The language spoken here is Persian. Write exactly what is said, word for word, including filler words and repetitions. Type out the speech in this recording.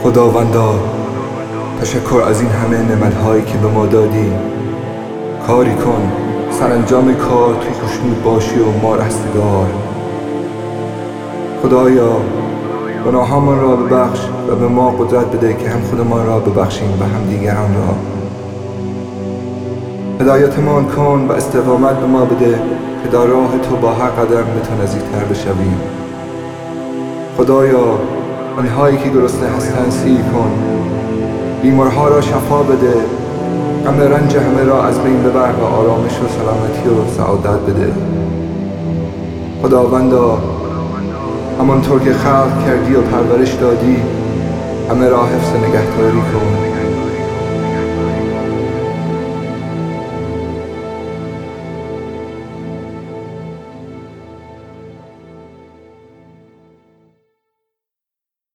خداوندا تشکر از این همه نعمت‌هایی که به ما دادی. کاری کن سرانجام کار تو خوشنود باشی و ما رستگار. خدایا گناهامان را ببخش و به ما قدرت بده که هم خودمان را ببخشیم و هم دیگران را. هدایتمان کن و استقامت به ما بده که در راه تو با هر قدم به تو نزدیکتر بشویم. خدایا آنهایی که گرسنه هستند سیر کن، بیمارها را شفا بده، غم رنج همه را از بین ببر و آرامش و سلامتی و سعادت بده. خداوندا همانطور که خلق کردی و پرورش دادی همه را حفظ و نگهداری کن.